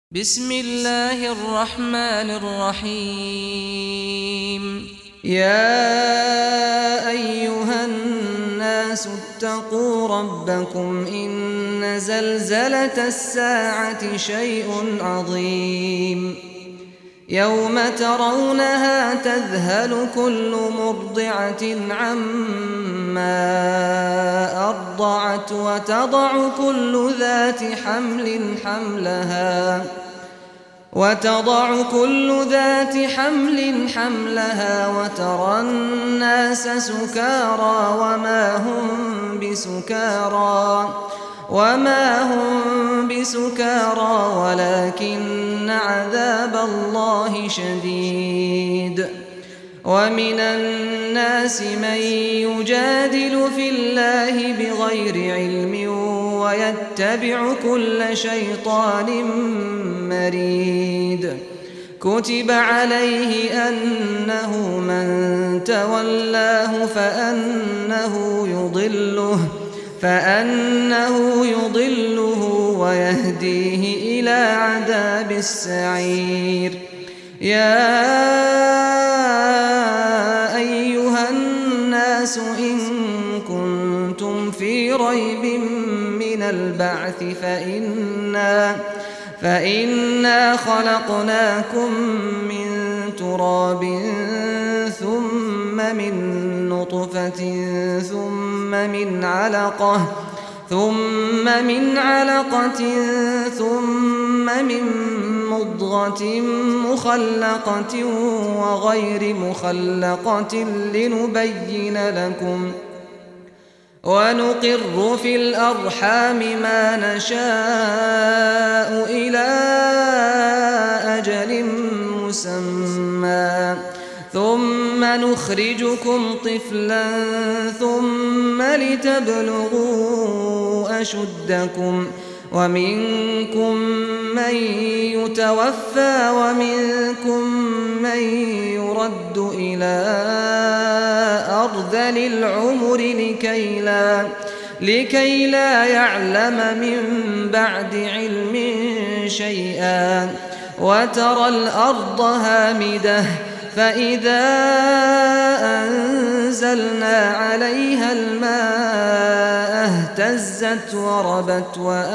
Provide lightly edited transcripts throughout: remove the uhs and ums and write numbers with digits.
بسم الله الرحمن الرحيم يا أيها الناس اتقوا ربكم إن زلزلة الساعة شيء عظيم يوم ترونها تذهل كل مرضعة عما أرضعت وتضع كل ذات حمل حملها وترى الناس سكارى وما هم بسكارى ولكن عذاب الله شديد ومن الناس من يجادل في الله بغير علم ويتبع كل شيطان مريد كتب عليه أنه من تولاه فأنه يضله ويهديه إلى عذاب السعير يا أيها الناس إن كنتم في ريب من البعث فإنا خلقناكم من تراب ثم من نطفة ثم من علقة ثم من مضغة مخلقة وغير مخلقة لنبين لكم ونقر في الأرحام ما نشاء إلى أجل مسمى ثم نخرجكم طفلا ثم لتبلغوا أشدكم ومنكم من يتوفى ومنكم من يرد إلى أرذل العمر لكي لا يعلم من بعد علم شيئا وترى الأرض هامدة فإذا أنزلنا عليها الماء اهتزت وربت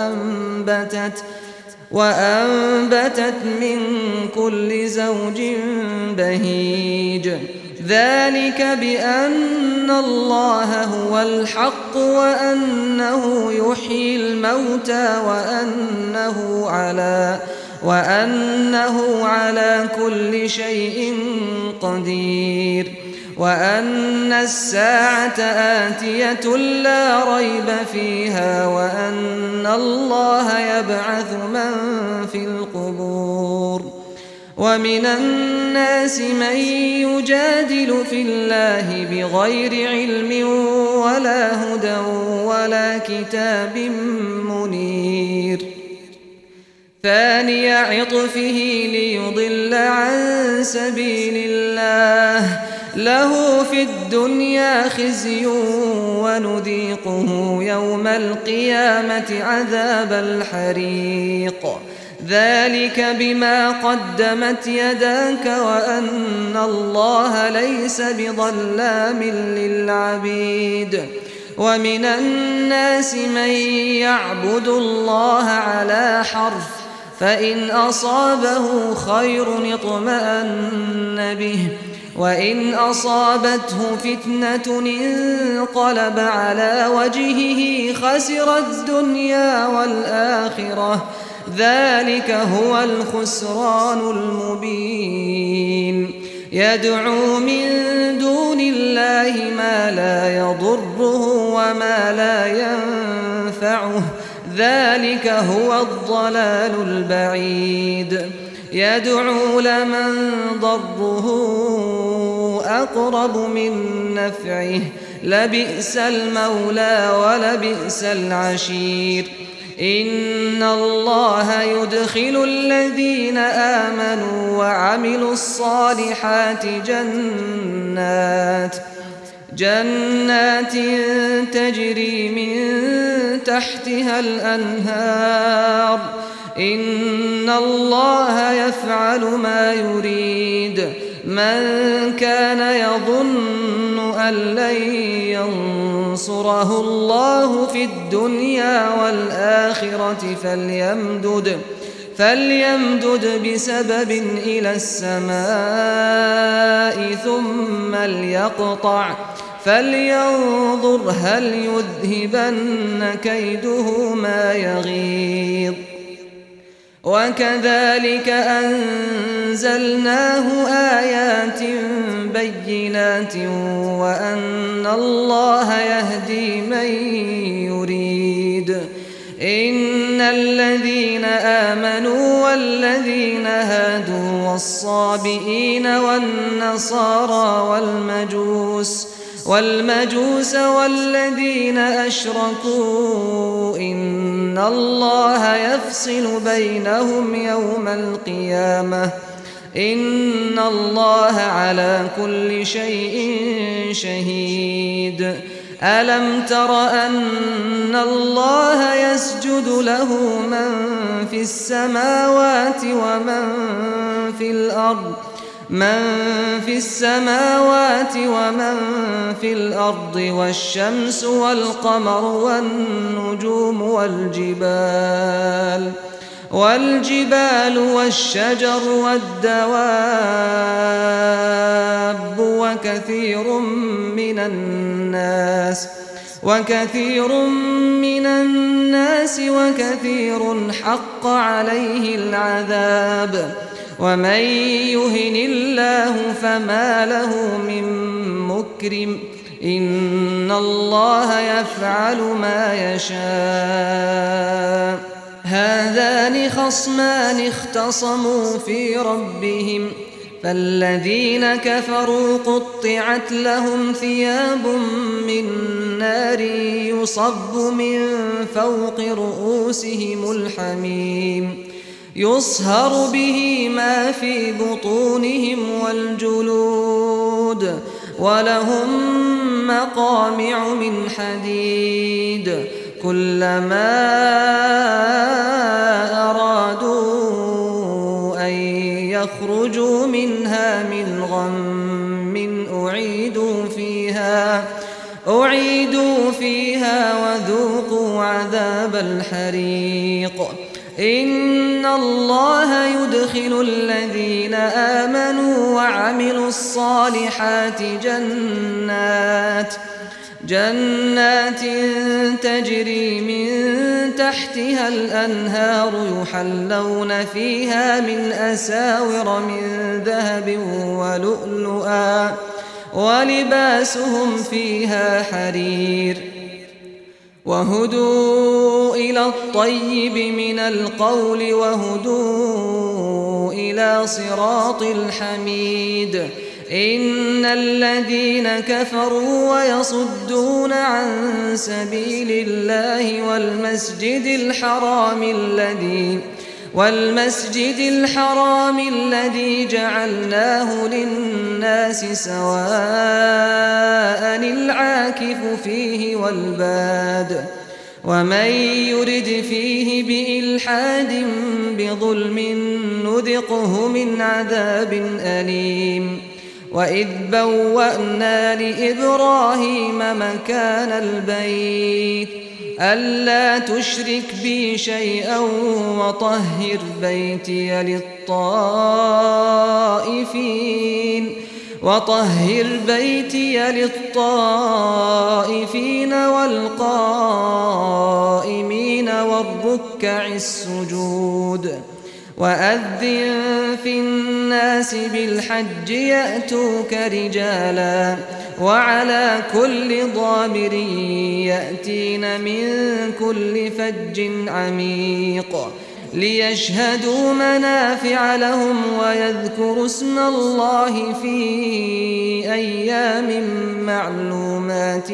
وأنبتت من كل زوج بهيج ذلك بأن الله هو الحق وأنه يحيي الموتى وأنه على كل شيء قدير وأن الساعة آتية لا ريب فيها وأن الله يبعث من في القبور ومن الناس من يجادل في الله بغير علم ولا هدى ولا كتاب منير ثاني عطفه ليضل عن سبيل الله له في الدنيا خزي ونذيقه يوم القيامة عذاب الحريق ذلك بما قدمت يداك وأن الله ليس بظلام للعبيد ومن الناس من يعبد الله على حرف فإن أصابه خير اطمأن به وإن أصابته فتنة انقلب على وجهه خسر الدنيا والآخرة ذلك هو الخسران المبين يدعو من دون الله ما لا يضره وما لا ينفعه ذلك هو الضلال البعيد يدعو لمن ضره أقرب من نفعه لبئس المولى ولبئس العشير إن الله يدخل الذين آمنوا وعملوا الصالحات جنات تجري من تحتها الأنهار إن الله يفعل ما يريد من كان يظن أن لن ينصره الله في الدنيا والآخرة فليمدد بسبب إلى السماء ثم ليقطع فلينظر هل يذهبن كيده ما يغيظ وكذلك أنزلناه آيات بينات وأن الله يهدي من يريد إن الذين آمنوا والذين هادوا والصابئين والنصارى والمجوس والذين أشركوا إن الله يفصل بينهم يوم القيامة إن الله على كل شيء شهيد ألم تر أن الله يسجد له من في السماوات ومن في الأرض والشمس والقمر والنجوم والجبال والشجر والدواب وكثير من الناس وكثير حق عليه العذاب ومن يهن الله فما له من مكرم إن الله يفعل ما يشاء هذان خصمان اختصموا في ربهم فالذين كفروا قطعت لهم ثياب من نار يصب من فوق رؤوسهم الحميم يصهر به ما في بطونهم والجلود ولهم مقامع من حديد كلما أرادوا أن يخرجوا منها من غم أعيدوا فيها وذوقوا عذاب الحريق إن الله يدخل الذين آمنوا وعملوا الصالحات جنات تجري من تحتها الأنهار يحلون فيها من أساور من ذهب ولؤلؤا ولباسهم فيها حرير وهدوا إلى الطيب من القول وهدوا إلى صراط الحميد إن الذين كفروا ويصدون عن سبيل الله والمسجد الحرام الذي جعلناه للناس سواء العاكف فيه والباد ومن يرد فيه بإلحاد بظلم نذقه من عذاب أليم وإذ بوأنا لإبراهيم مكان البيت ألا تشرك بي شيئا وطهر بيتي للطائفين والقائمين والركع السجود وأذن في الناس بالحج يأتوك رجالا وعلى كل ضامر يأتين من كل فج عميق ليشهدوا منافع لهم ويذكروا اسم الله في أيام معلومات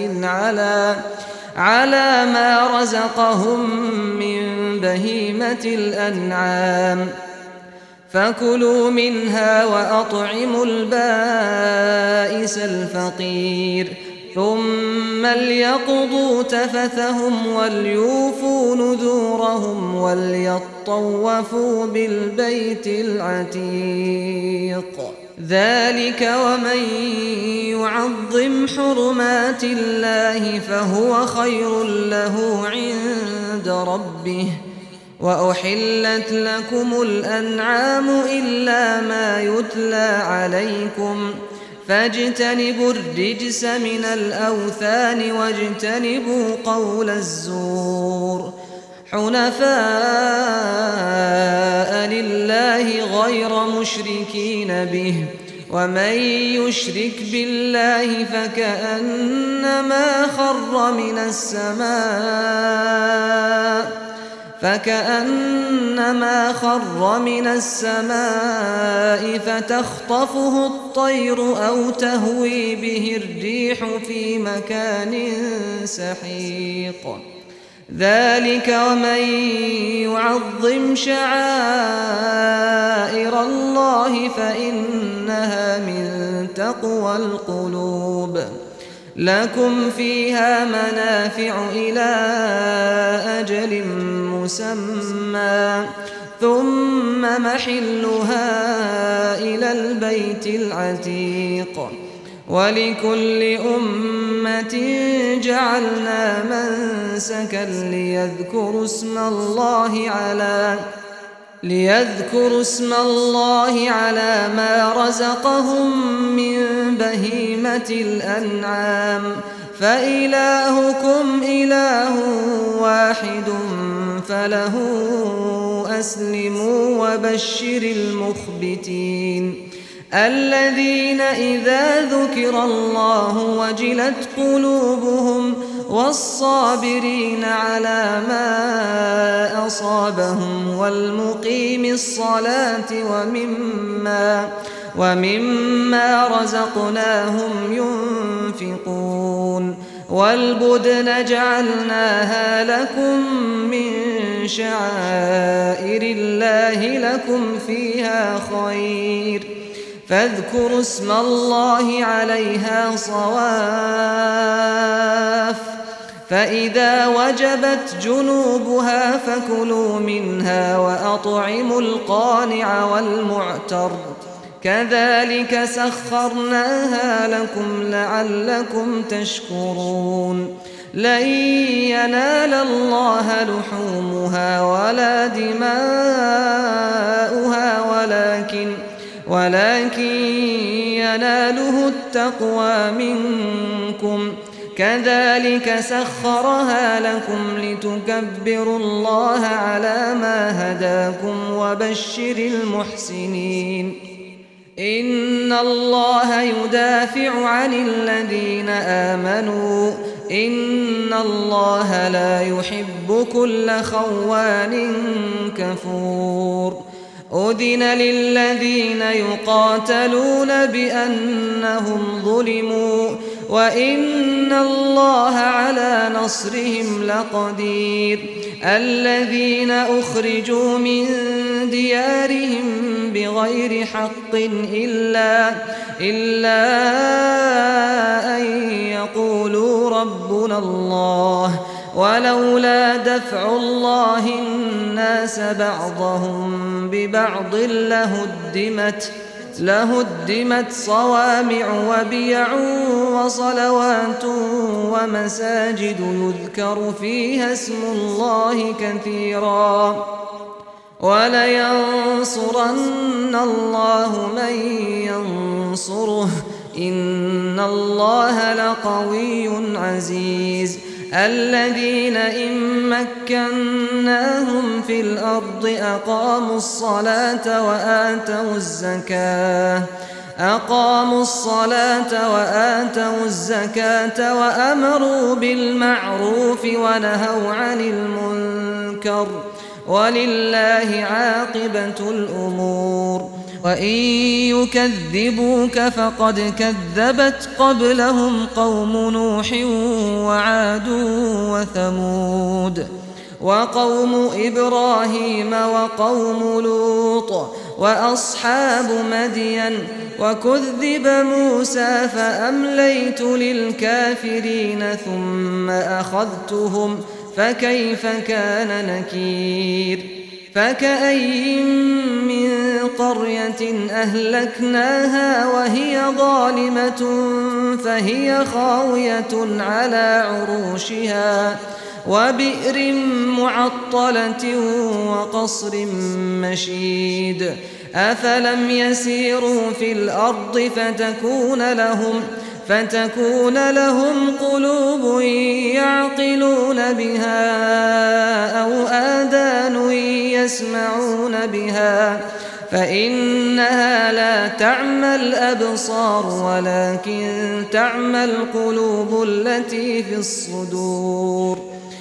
على ما رزقهم من بهيمة الأنعام فكلوا منها وأطعموا البائس الفقير ثم ليقضوا تفثهم وليوفوا نذورهم وليطوفوا بالبيت العتيق ذلك ومن يعظم حرمات الله فهو خير له عند ربه وأحلت لكم الأنعام إلا ما يتلى عليكم فاجتنبوا الرجس من الأوثان واجتنبوا قول الزور حنفاء لله غير مشركين به ومن يشرك بالله فكأنما خر من السماء فتخطفه الطير أو تهوي به الريح في مكان سحيق ذلك ومن يعظم شعائر الله فإنها من تقوى القلوب لكم فيها منافع إلى أجل مسمى ثم محلها إلى البيت العتيق ولكل أمة جعلنا منسكا ليذكروا اسم الله على ما رزقهم من بهيمة الأنعام فإلهكم إله واحد فله أسلموا وبشر المخبتين الذين إذا ذكر الله وجلت قلوبهم والصابرين على ما أصابهم والمقيم الصلاة ومما رزقناهم ينفقون والبدن جعلناها لكم من شعائر الله لكم فيها خير فاذكروا اسم الله عليها صواف فإذا وجبت جنوبها فكلوا منها وأطعموا القانع والمعتر كذلك سخرناها لكم لعلكم تشكرون لن ينال الله لحومها ولا دماؤها ولكن يناله التقوى منكم كذلك سخرها لكم لتكبروا الله على ما هداكم وبشر المحسنين إن الله يدافع عن الذين آمنوا إن الله لا يحب كل خوان كفور أذن للذين يقاتلون بأنهم ظلموا وإن الله على نصرهم لقدير الذين أخرجوا من ديارهم بغير حق إلا أن يقولوا ربنا الله ولولا دفع الله الناس بعضهم ببعض لهدمت صوامع وبيع وصلوات ومساجد يذكر فيها اسم الله كثيرا ولينصرن الله من ينصره إن الله لقوي عزيز الذين إن مكناهم في الأرض أقاموا الصلاة وآتوا الزكاة وأمروا بالمعروف ونهوا عن المنكر ولله عاقبة الأمور وإن يكذبوك فقد كذبت قبلهم قوم نوح وعاد وثمود وقوم إبراهيم وقوم لوط وأصحاب مدين وكذب موسى فأمليت للكافرين ثم أخذتهم فكيف كان نكير فكأي من قرية أهلكناها وهي ظالمة فهي خاوية على عروشها وبئر معطلة وقصر مشيد أفلم يسيروا في الأرض فتكون لهم قلوب يعقلون بها أو آذان يسمعون بها فإنها لا تعمى الأبصار ولكن تعمى القلوب التي في الصدور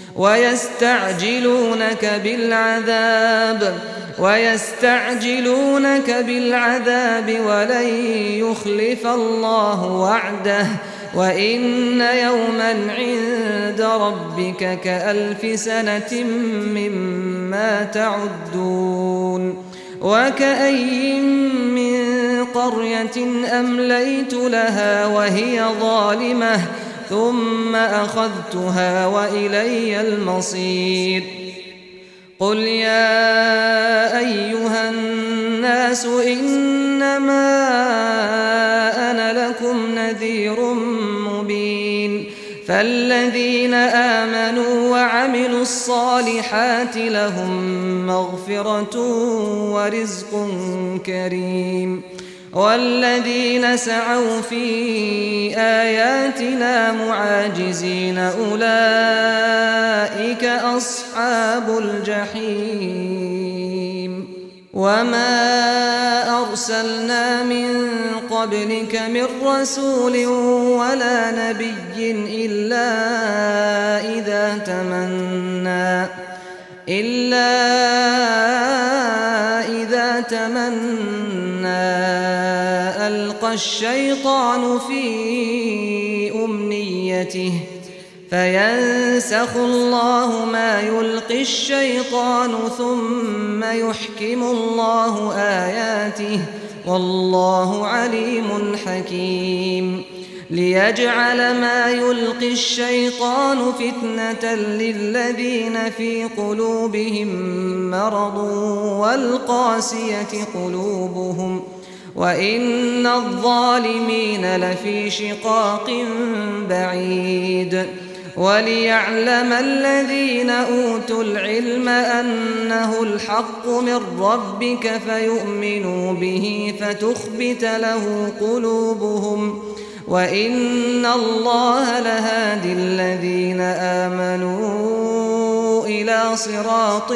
ويستعجلونك بالعذاب ولن يخلف الله وعده وإن يوما عند ربك كألف سنة مما تعدون وكأي من قرية أمليت لها وهي ظالمة ثم أخذتها وإلي المصير قل يا أيها الناس إنما أنا لكم نذير مبين فالذين آمنوا وعملوا الصالحات لهم مغفرة ورزق كريم والذين سعوا في آياتنا معاجزين أولئك أصحاب الجحيم وما أرسلنا من قبلك من رسول ولا نبي إلا إذا تمنى ألقى الشيطان في أمنيته فينسخ الله ما يلقي الشيطان ثم يحكم الله آياته والله عليم حكيم ليجعل ما يلقي الشيطان فتنة للذين في قلوبهم مرض والقاسية قلوبهم وإن الظالمين لفي شقاق بعيد وليعلم الذين أوتوا العلم أنه الحق من ربك فيؤمنوا به فتخبت له قلوبهم وإن الله لهادي الذين آمنوا إلى صراط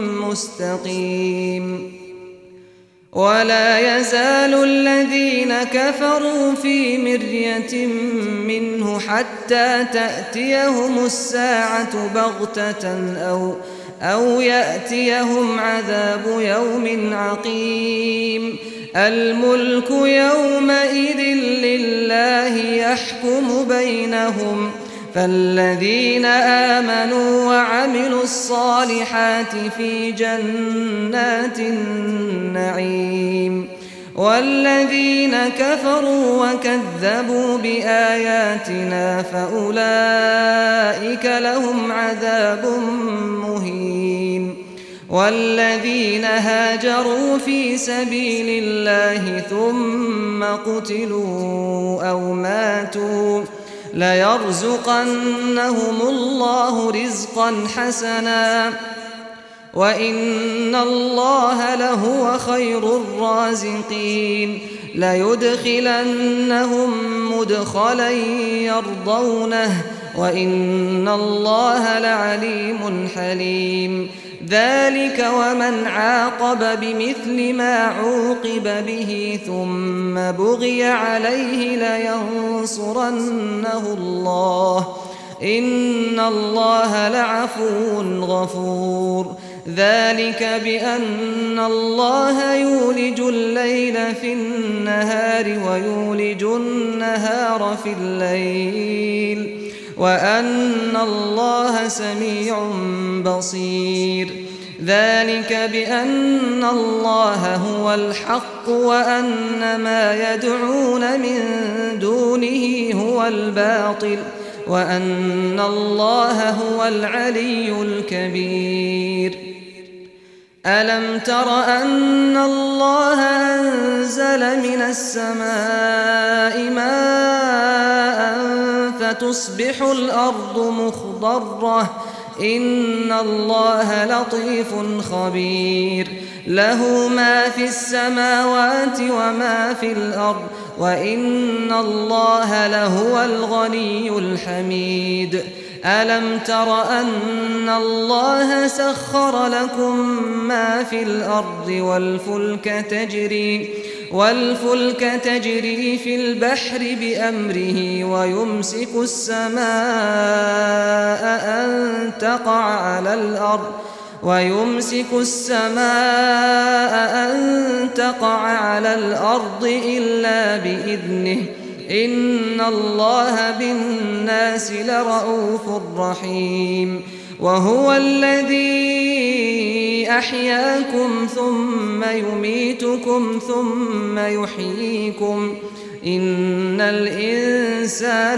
مستقيم ولا يزال الذين كفروا في مرية منه حتى تأتيهم الساعة بغتة أو يأتيهم عذاب يوم عقيم الملك يومئذ لله يحكم بينهم فالذين آمنوا وعملوا الصالحات في جنات النعيم والذين كفروا وكذبوا بآياتنا فأولئك لهم عذاب مهين والذين هاجروا في سبيل الله ثم قتلوا أو ماتوا ليرزقنهم الله رزقا حسنا وإن الله لهو خير الرازقين ليدخلنهم مدخلا يرضونه وإن الله لعليم حليم ذلك ومن عاقب بمثل ما عوقب به ثم بغي عليه لينصرنه الله إن الله لعفو غفور ذلك بأن الله يولج الليل في النهار ويولج النهار في الليل وأن الله سميع بصير ذلك بأن الله هو الحق وأن ما يدعون من دونه هو الباطل وأن الله هو العلي الكبير ألم تر أن الله أنزل من السماء ماء فتصبح الأرض مخضرة إن الله لطيف خبير له ما في السماوات وما في الأرض وإن الله لهو الغني الحميد ألم تر أن الله سخر لكم ما في الأرض والفلك تجري في البحر بأمره ويمسك السماء أن تقع على الأرض إلا بإذنه إن الله بالناس لرءوف رحيم وهو الذي أحياكم ثم يميتكم ثم يحييكم إن الإنسان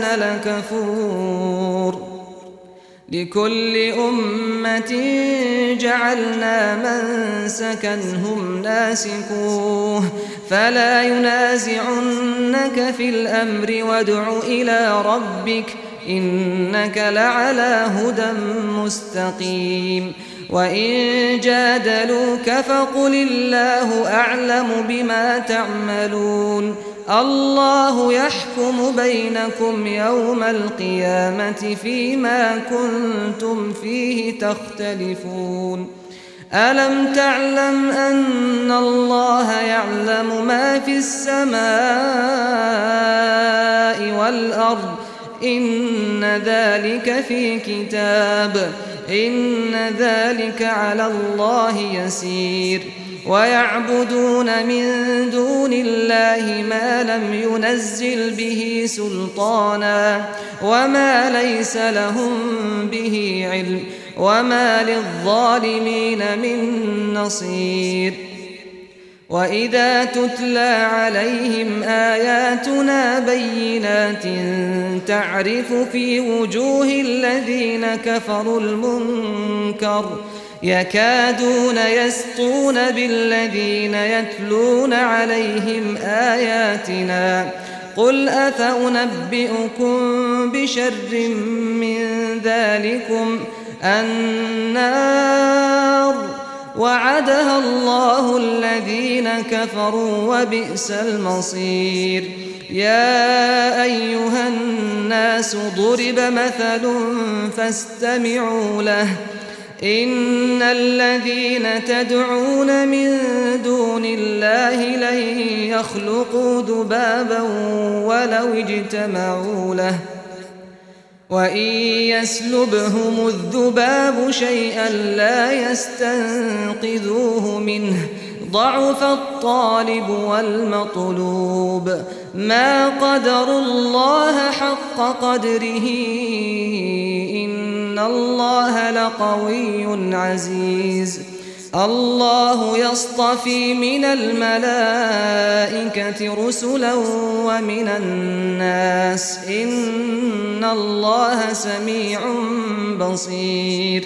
لكفور لكل أمة جعلنا منسكا هم ناسكوه فلا ينازعنك في الأمر وادع إلى ربك إنك لعلى هدى مستقيم وإن جادلوك فقل الله أعلم بما تعملون الله يحكم بينكم يوم القيامة فيما كنتم فيه تختلفون ألم تعلم أن الله يعلم ما في السماء والأرض إن ذلك في كتاب إن ذلك على الله يسير ويعبدون من دون الله ما لم ينزل به سلطانا وما ليس لهم به علم وما للظالمين من نصير وإذا تتلى عليهم آياتنا بينات تعرف في وجوه الذين كفروا المنكر يكادون يسطون بالذين يتلون عليهم آياتنا قل أفأنبئكم بشر من ذلكم النار وعدها الله الذين كفروا وبئس المصير يا أيها الناس ضرب مثل فاستمعوا له إن الذين تدعون من دون الله لن يخلقوا ذبابا ولو اجتمعوا له وإن يسلبهم الذباب شيئا لا يستنقذوه منه ضعف الطالب والمطلوب ما قدروا الله حق قدره إن الله لقوي عزيز الله يصطفي من الملائكة رسلا ومن الناس إن الله سميع بصير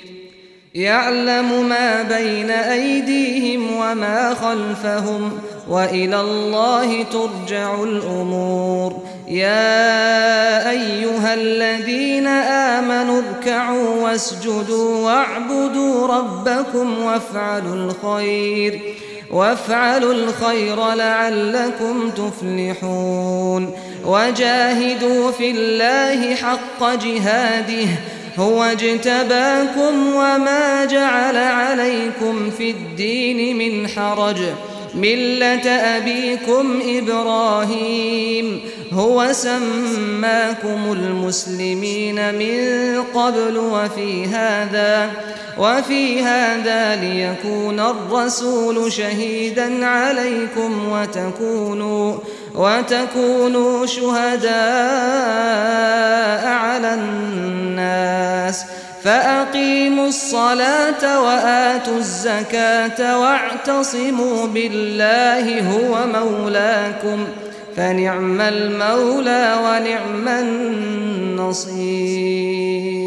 يعلم ما بين أيديهم وما خلفهم وإلى الله ترجع الأمور يا أيها الذين آمنوا اركعوا واسجدوا واعبدوا ربكم وافعلوا الخير لعلكم تفلحون وجاهدوا في الله حق جهاده هو اجتباكم وما جعل عليكم في الدين من حرج ملة أبيكم إبراهيم هو سماكم المسلمين من قبل وفي هذا ليكون الرسول شهيدا عليكم وتكونوا شهداء على الناس فأقيموا الصلاة وآتوا الزكاة واعتصموا بالله هو مولاكم فنعم المولى ونعم النصير.